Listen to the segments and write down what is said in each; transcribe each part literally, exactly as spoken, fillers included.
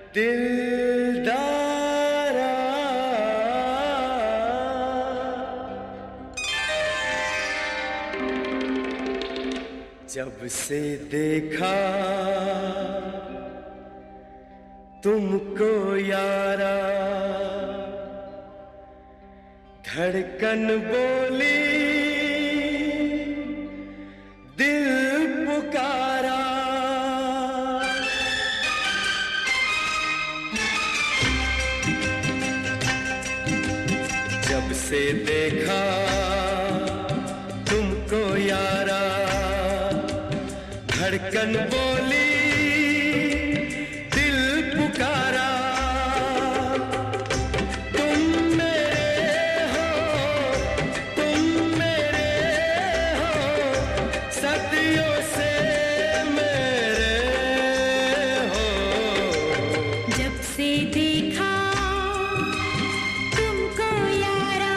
दिलदारा जब से देखा तुमको यारा, धड़कन बोली दिल पुकारा। जब से देखा तुमको यारा, धड़कन बोली दिल पुकारा। तुम मेरे हो, तुम मेरे हो, सदियों से मेरे हो। जब से देखा तुमको यारा,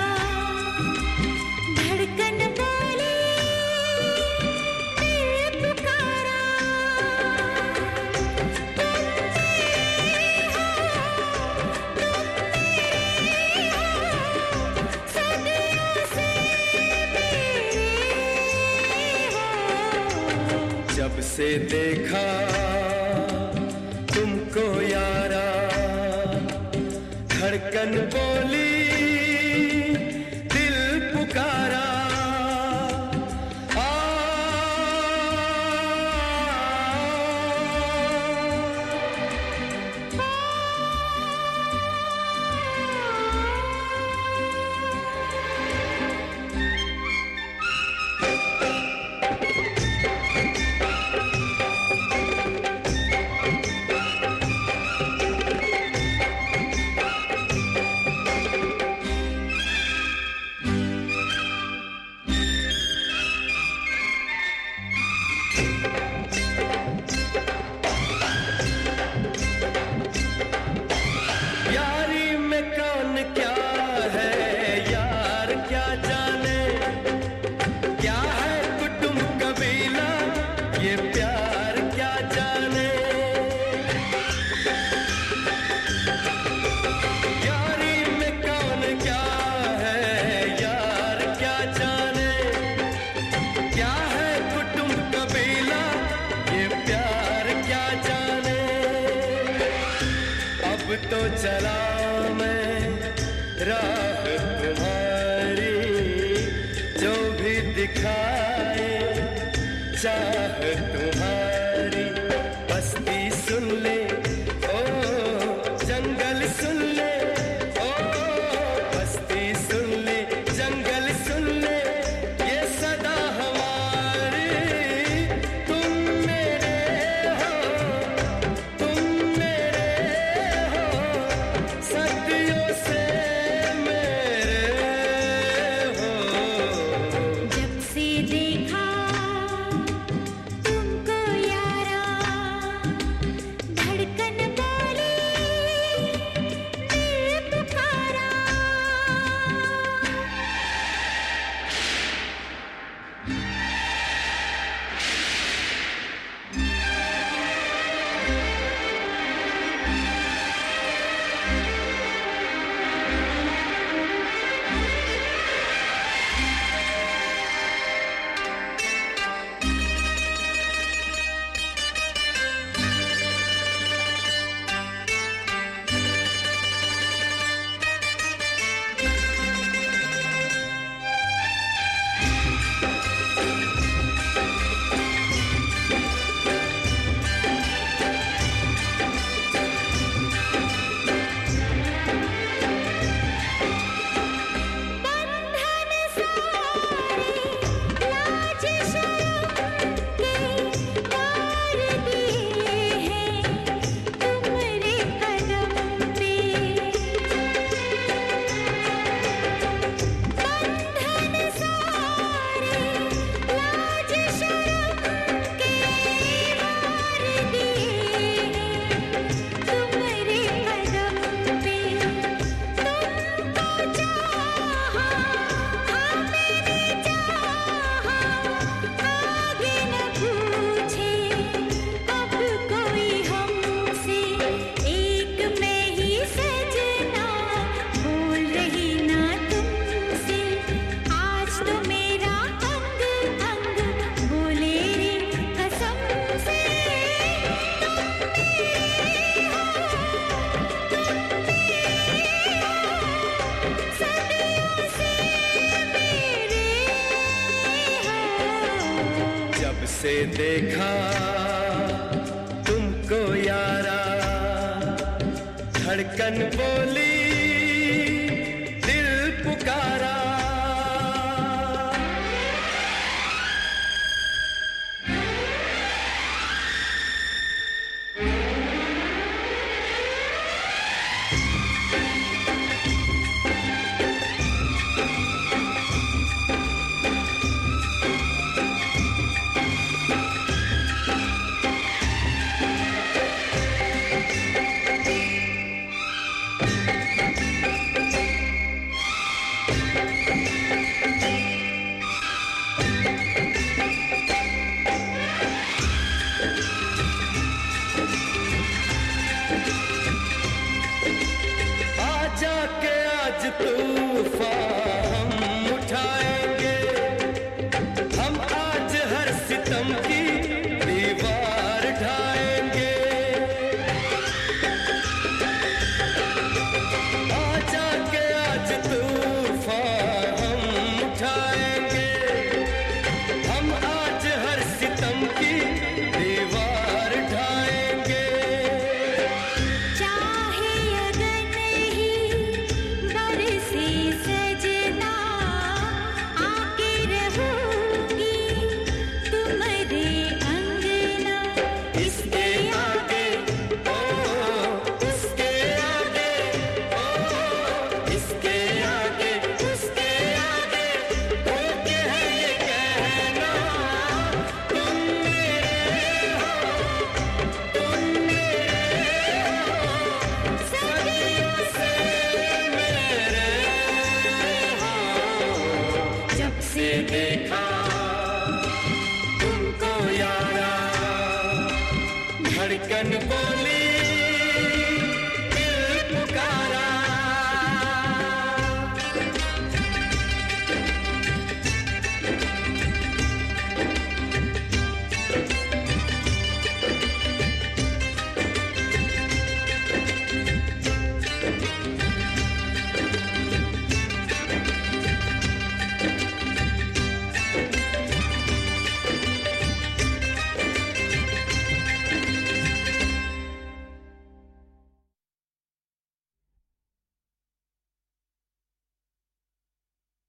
धड़कन बोली दिल पुकारा। जब से देखा तुमको यारा, धड़कन बोली दिल पुकारा। आ, यारी में कौन क्या है यार क्या जाने, क्या है कुटुंब कबीला ये प्यार क्या जाने। यारी में कौन क्या है यार क्या जाने, क्या है कुटुंब कबीला ये प्यार क्या जाने। अब तो चला मैं राह तुम्हारी, जो भी दिखाए चाह तुम्हारी। बस्ती सुन ले ओ जंगल सुन ले, ओ बस्ती सुन ले जंगल सुन ले, ये सदा हमारी। तुम मेरे हो, तुम मेरे हो, सदियों से मेरे हो। जब से देखा से देखा तुमको यारा, धड़कन बोली दिल पुकारा। तू